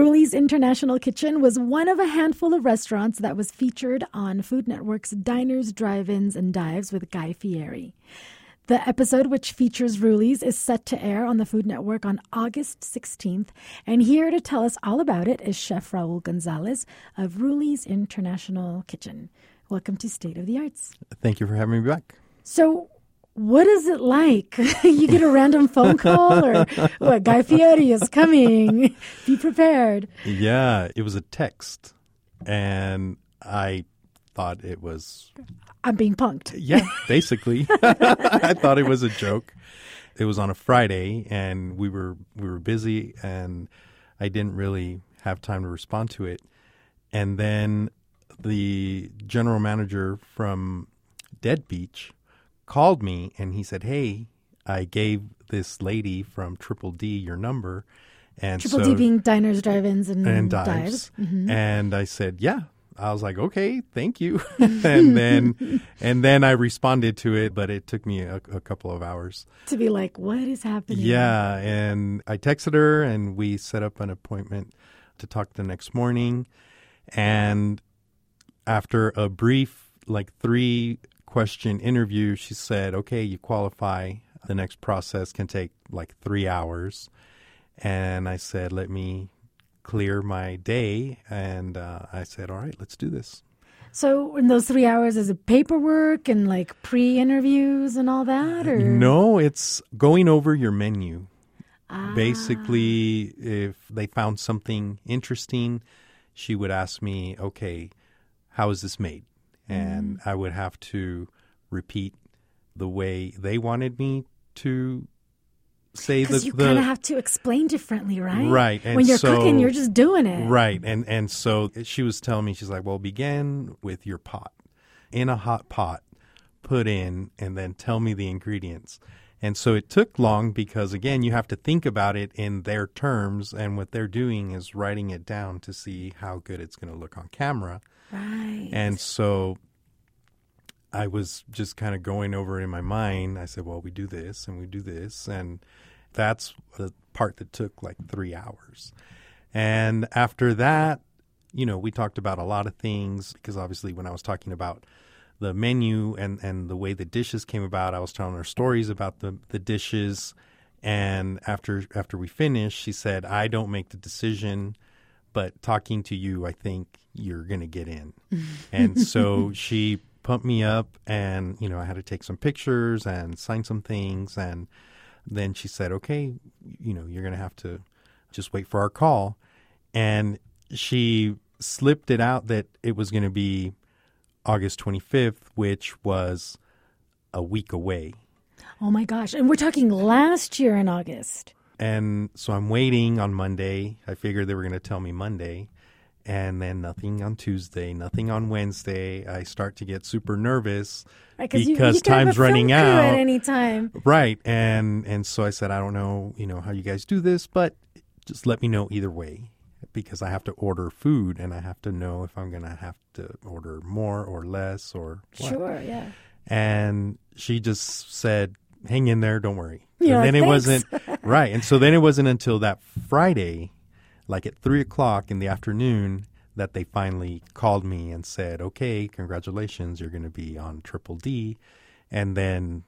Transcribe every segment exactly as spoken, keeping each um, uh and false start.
Ruli's International Kitchen was one of a handful of restaurants that was featured on Food Network's Diners, Drive-Ins, and Dives with Guy Fieri. The episode, which features Ruli's, is set to air on the Food Network on August sixteenth. And here to tell us all about it is Chef Raul Gonzalez of Ruli's International Kitchen. Welcome to State of the Arts. Thank you for having me back. So, what is it like? You get a random phone call or what? Guy Fieri is coming. Be prepared. Yeah, it was a text. And I thought it was... I'm being punked. Yeah, basically. I thought it was a joke. It was on a Friday and we were we were busy and I didn't really have time to respond to it. And then the general manager from Dead Beach called me and he said, hey, I gave this lady from Triple D your number. And Triple so, D being Diners, Drive-Ins, and, and Dives. dives. Mm-hmm. And I said, yeah. I was like, okay, thank you. and then and then I responded to it, but it took me a, a couple of hours. To be like, what is happening? Yeah. And I texted her and we set up an appointment to talk the next morning. And after a brief, like three question interview, she said, okay, you qualify. The next process can take like three hours. And I said, let me clear my day. And uh, I said, all right, let's do this. So in those three hours, is it paperwork and like pre-interviews and all that? Or No, it's going over your menu. Ah. Basically, if they found something interesting, she would ask me, okay, how is this made? And mm. I would have to repeat the way they wanted me to say the... Because you kind of have to explain differently, right? Right. And when you're so, cooking, you're just doing it. Right. And, and so she was telling me, she's like, well, begin with your pot. In a hot pot, put in, and then tell me the ingredients. And so it took long because, again, you have to think about it in their terms. And what they're doing is writing it down to see how good it's going to look on camera. Right. And so I was just kind of going over it in my mind. I said, well, we do this and we do this. And that's the part that took like three hours. And after that, you know, we talked about a lot of things because obviously when I was talking about the menu and, and the way the dishes came about, I was telling her stories about the, the dishes. And after after we finished, she said, I don't make the decision, but talking to you, I think you're going to get in. And so she pumped me up and, you know, I had to take some pictures and sign some things. And then she said, okay, you know, you're going to have to just wait for our call. And she slipped it out that it was going to be August twenty-fifth, which was a week away. Oh, my gosh. And we're talking last year in August. And so I'm waiting on Monday. I figured they were going to tell me Monday. And then nothing on Tuesday, nothing on Wednesday. I start to get super nervous right, because you, you time's running out at any time. Right. And and so I said, I don't know, you know, how you guys do this, but just let me know either way because I have to order food and I have to know if I'm going to have to order more or less or what. Sure, yeah. And she just said, hang in there, don't worry. Yeah, and then thanks. it wasn't right. And so then it wasn't until that Friday, like at three o'clock in the afternoon, that they finally called me and said, okay, congratulations, you're going to be on Triple D. And then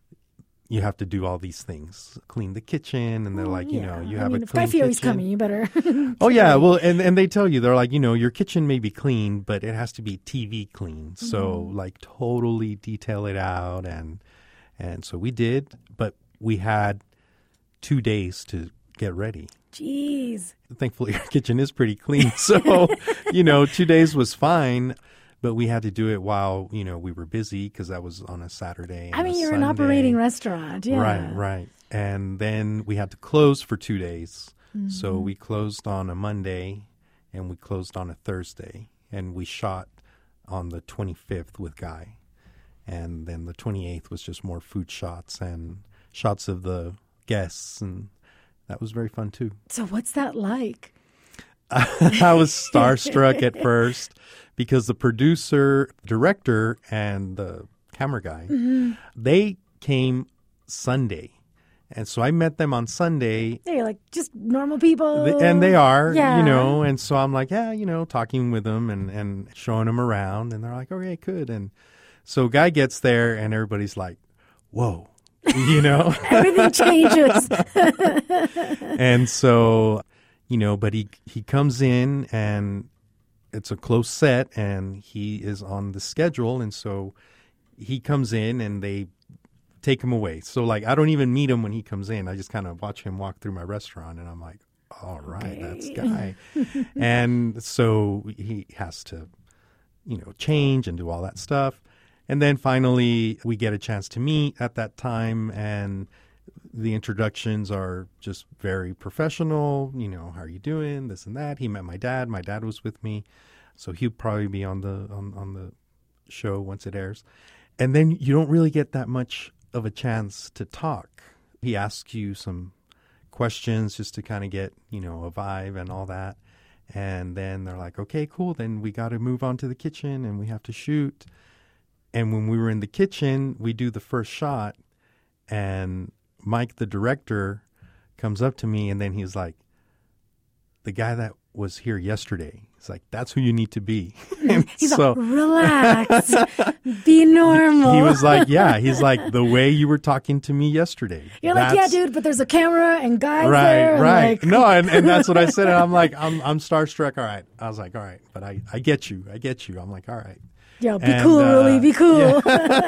you have to do all these things, clean the kitchen. And they're oh, like, you yeah. know, you I have mean, a if clean Guy Fieri's kitchen. coming, you better. Oh, yeah. Well, and, and they tell you, they're like, you know, your kitchen may be clean, but it has to be T V clean. Mm-hmm. So like totally detail it out. And, and so we did, but we had two days to get ready. Jeez. Thankfully, our kitchen is pretty clean. So, you know, two days was fine, but we had to do it while, you know, we were busy because that was on a Saturday. I mean, you're Sunday. an operating restaurant. Yeah. Right, right. And then we had to close for two days. Mm-hmm. So we closed on a Monday and we closed on a Thursday. And we shot on the twenty-fifth with Guy. And then the twenty-eighth was just more food shots and shots of the guests, and that was very fun too. So what's that like? I was starstruck at first because the producer, director, and the camera guy, mm-hmm. they came Sunday. And so I met them on Sunday. They're like just normal people. Th- And they are, Yeah. you know. And so I'm like, yeah, you know, talking with them and, and showing them around. And they're like, okay, good. And so guy gets there and everybody's like, whoa, you know. Everything changes. And so, you know, but he he comes in and it's a close set and he is on the schedule. And so he comes in and they take him away. So, like, I don't even meet him when he comes in. I just kind of watch him walk through my restaurant and I'm like, all right, Okay. that's Guy. And so he has to, you know, change and do all that stuff. And then finally we get a chance to meet at that time and the introductions are just very professional. You know, how are you doing? This and that. He met my dad. My dad was with me. So he'll probably be on the on, on the show once it airs. And then you don't really get that much of a chance to talk. He asks you some questions just to kind of get, you know, a vibe and all that. And then they're like, okay, cool. Then we got to move on to the kitchen and we have to shoot. And when we were in the kitchen, we do the first shot and Mike, the director, comes up to me and then he's like, the guy that was here yesterday. He's like, that's who you need to be. And He's so like, relax, be normal. he was like, yeah, he's like, the way you were talking to me yesterday. You're like, yeah, that's- dude, but there's a camera and guys Right, there. and right. like- No, and, and that's what I said. And I'm like, I'm I'm starstruck. All right. I was like, all right, but I, I get you. I get you. I'm like, all right. Yo, be And, cool, uh, really, be cool.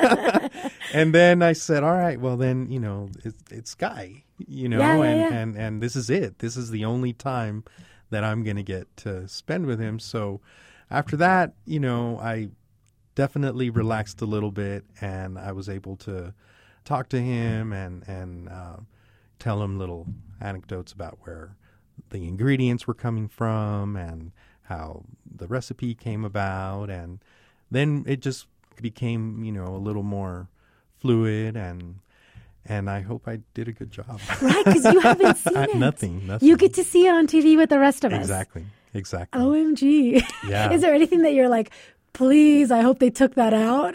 And then I said, all right, well then, you know, it's, it's Guy, you know, Yeah, yeah, and, yeah. and, and this is it. This is the only time that I'm going to get to spend with him. So after that, you know, I definitely relaxed a little bit and I was able to talk to him and, and uh, tell him little anecdotes about where the ingredients were coming from and how the recipe came about. And then it just became, you know, a little more fluid and and I hope I did a good job. Right, because you haven't seen Uh, it. nothing, nothing. You get to see it on T V with the rest of us. Exactly, exactly. O M G. Yeah. Is there anything that you're like, please, I hope they took that out?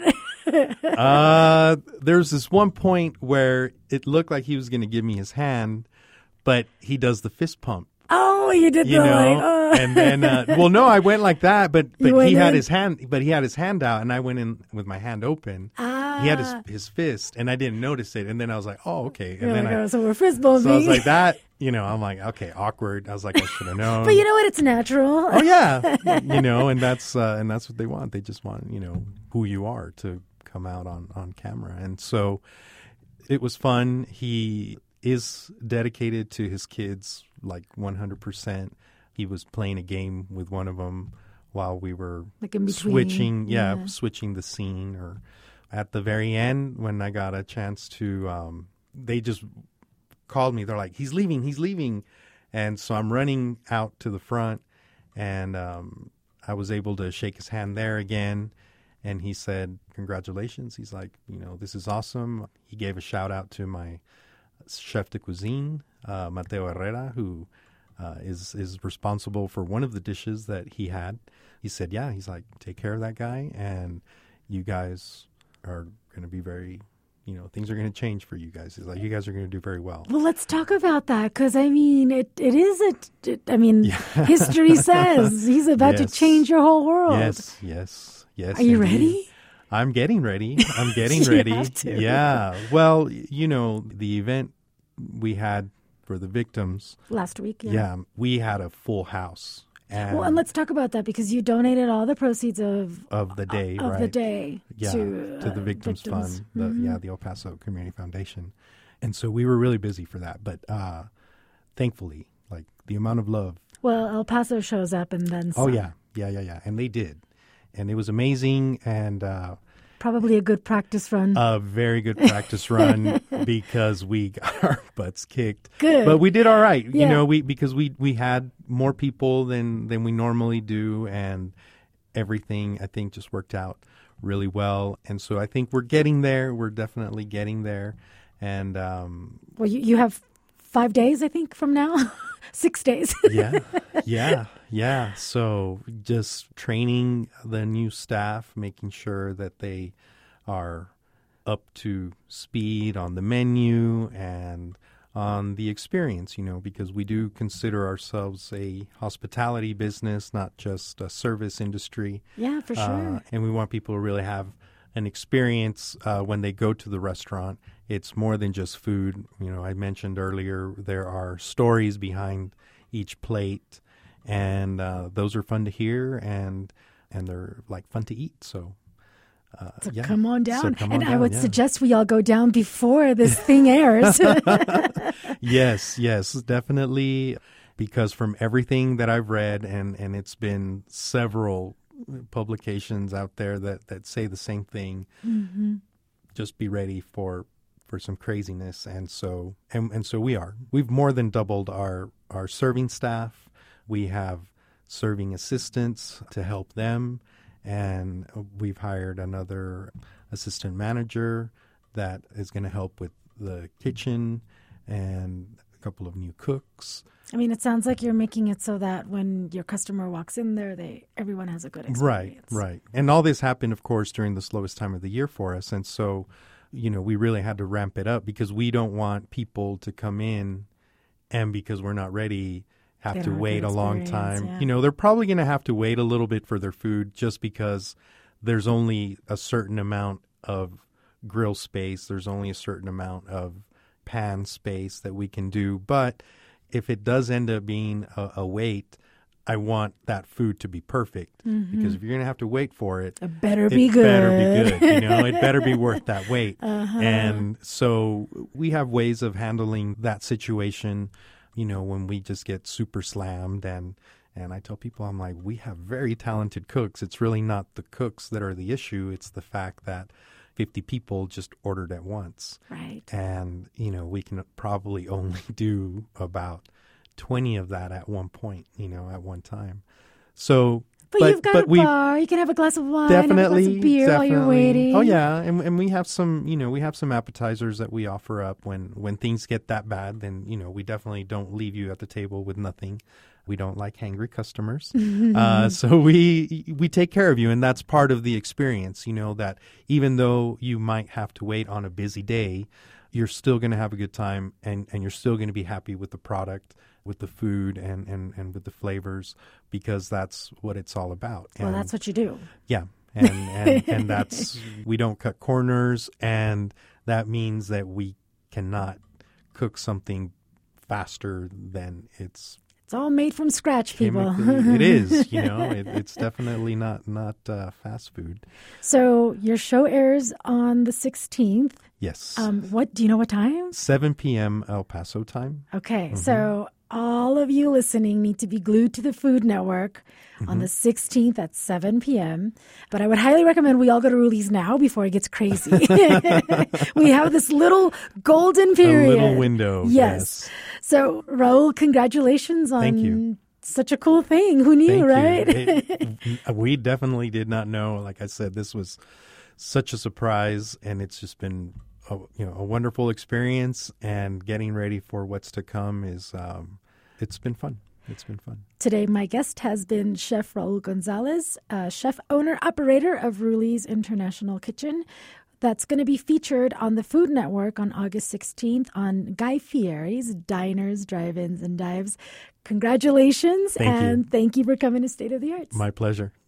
uh, there's this one point where it looked like he was going to give me his hand, but he does the fist pump. Oh, you did You the know, like, oh. and then uh, well, no, I went like that, but You but went he had in? his hand, but he had his hand out, and I went in with my hand open. Ah. He had his his fist, and I didn't notice it, and then I was like, oh, okay, and You're then like, I, oh, so we're fist bumping. so I was like that, you know, I'm like, okay, awkward. I was like, I should have known. But you know what? It's natural. Oh yeah, you know, and that's uh, and that's what they want. They just want, you know, who you are to come out on, on camera. And so it was fun. He is dedicated to his kids like one hundred percent. He was playing a game with one of them while we were Like in between. switching, yeah, Yeah. switching the scene. Or at the very end when I got a chance to, um, they just called me. They're like, he's leaving, he's leaving. And so I'm running out to the front and um, I was able to shake his hand there again. And he said, congratulations. He's like, you know, this is awesome. He gave a shout out to my chef de cuisine, uh, Mateo Herrera, who uh, is, is responsible for one of the dishes that he had. He said, yeah, he's like, take care of that guy. And you guys are going to be very, you know, things are going to change for you guys. He's like, you guys are going to do very well. Well, let's talk about that because, I mean, it, it is, a, it, I mean, history says he's about to Yes. change your whole world. Yes, yes, yes. Are you indeed. ready? I'm getting ready. I'm getting You ready. have to. Yeah. Well, you know, the event we had for the victims, Last week, yeah. yeah, we had a full house. And Well, and let's talk about that because you donated all the proceeds of of the day, of right? the day yeah, to, to the uh, Victims, victims. Fund, the, yeah, the El Paso Community Foundation. And so we were really busy for that. But uh, thankfully, like the amount of love. Well, El Paso shows up and then Oh, some. yeah. Yeah, yeah, yeah. And they did. And it was amazing. And uh, Probably a good practice run. a very good practice run because we got our butts kicked. Good. But we did all right. Yeah. You know, we because we, we had more people than, than we normally do. And everything, I think, just worked out really well. And so I think we're getting there. We're definitely getting there. And um, well, you, you have five days, I think, from now. Six days. yeah, yeah, yeah. So just training the new staff, making sure that they are up to speed on the menu and on the experience, you know, because we do consider ourselves a hospitality business, not just a service industry. Yeah, for sure. Uh, and we want people to really have an experience uh, when they go to the restaurant. It's more than just food. You know, I mentioned earlier there are stories behind each plate, and uh, those are fun to hear, and and they're like fun to eat. So. Uh, So yeah. come on down. So come and on I down, would yeah. suggest we all go down before this thing airs. Yes, yes, definitely. Because from everything that I've read, and, and it's been several publications out there that, that say the same thing, Mm-hmm. just be ready for for some craziness. And so and, and so we are. We've more than doubled our, our serving staff. We have serving assistants to help them. And we've hired another assistant manager that is going to help with the kitchen, and a couple of new cooks. I mean, it sounds like you're making it so that when your customer walks in there, they everyone has a good Right, experience. right. And all this happened, of course, during the slowest time of the year for us. And so, you know, we really had to ramp it up because we don't want people to come in and because we're not ready have They to don't have wait good a long experience, time. yeah. You know, they're probably going to have to wait a little bit for their food just because there's only a certain amount of grill space. There's only a certain amount of pan space that we can do. But if it does end up being a, a wait, I want that food to be perfect. Mm-hmm. Because if you're going to have to wait for it, It better it be good. better be good. You know, it better be worth that wait. Uh-huh. And so we have ways of handling that situation, you know, when we just get super slammed. And, and I tell people, I'm like, we have very talented cooks. It's really not the cooks that are the issue. It's the fact that fifty people just ordered at once. Right. And, you know, we can probably only do about twenty of that at one point, you know, at one time. So, But, but you've got but a we bar. You can have a glass of wine, definitely, have a glass of beer definitely. while you're waiting. Oh yeah, and and we have some, you know, we have some appetizers that we offer up when when things get that bad. Then you know, we definitely don't leave you at the table with nothing. We don't like hangry customers, uh, so we we take care of you, and that's part of the experience. You know that even though you might have to wait on a busy day, you're still going to have a good time, and, and you're still going to be happy with the product, with the food, and, and, and with the flavors, because that's what it's all about. Well, And, that's what you do. yeah, and, and and that's we don't cut corners, and that means that we cannot cook something faster than it's It's all made from scratch, people. chemically. It is, you know, it, it's definitely not not uh, fast food. So your show airs on the sixteenth. Yes, Um, what do you know what time? seven p.m. El Paso time. Okay, Mm-hmm. so all of you listening need to be glued to the Food Network Mm-hmm. on the sixteenth at seven p.m. But I would highly recommend we all go to Ruli's now before it gets crazy. We have this little golden period. A little window. Yes. Yes. So, Raul, congratulations on Thank you. such a cool thing. Who knew, Thank right? you. It, we definitely did not know. Like I said, this was such a surprise, and it's just been a, you know a wonderful experience. And getting ready for what's to come is um, it's been fun. It's been fun. Today, my guest has been Chef Raul Gonzalez, uh, chef, owner, operator of Ruli's International Kitchen. That's going to be featured on the Food Network on August sixteenth on Guy Fieri's Diners, Drive-Ins, and Dives. Congratulations, Thank you. and thank you for coming to State of the Arts. My pleasure.